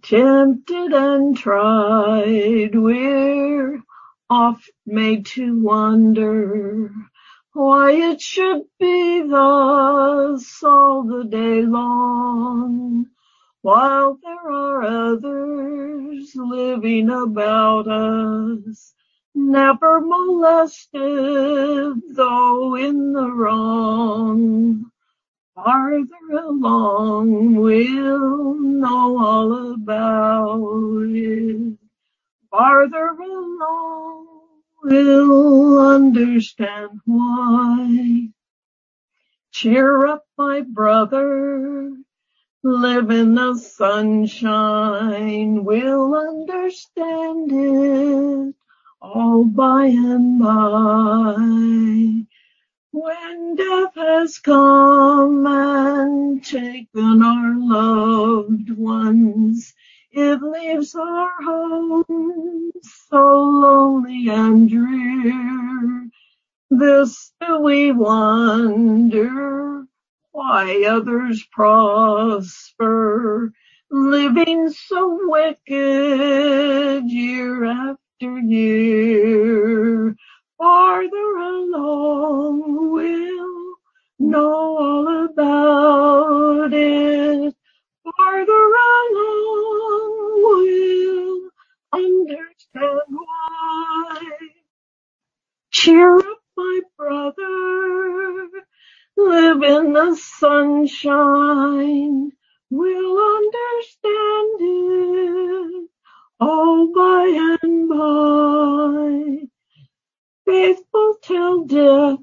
Tempted and tried, we're oft made to wonder why it should be thus all the day long, while there are others living about us, never molested, though in the wrong. Farther along, we'll know all about it. Farther along, we'll understand why. Cheer up, my brother, live in the sunshine. We'll understand it all by and by. When death has come and taken our loved ones, it leaves our home so lonely and drear. This do we wonder, why others prosper, living so wicked year after year. Farther along, we'll know all about it. Farther along, we'll understand why. Cheer up, my brother, live in the sunshine. We'll understand it all by and by. Faithful till death,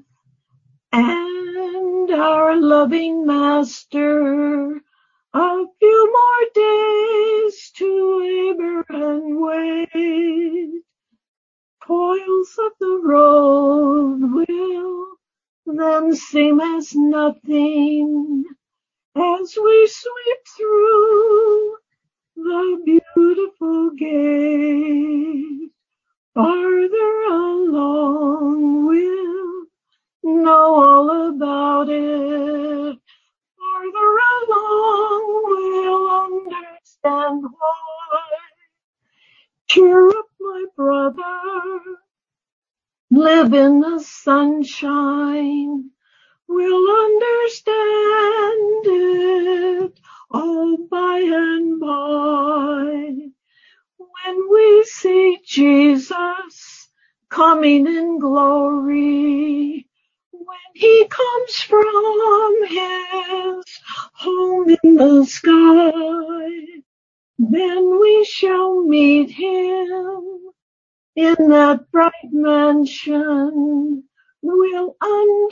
and our loving Master, a few more days to labor and wait. Toils of the road will then seem as nothing as we sweep through the beautiful gate. Farther along, we'll know all about it. Farther along, we'll understand why. Cheer up, my brother, live in the sunshine. We'll understand it all by and by. When we see Jesus coming in glory, when he comes from his home in the sky, then we shall meet him in that bright mansion. We'll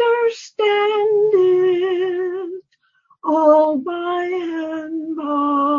understand it all by and by.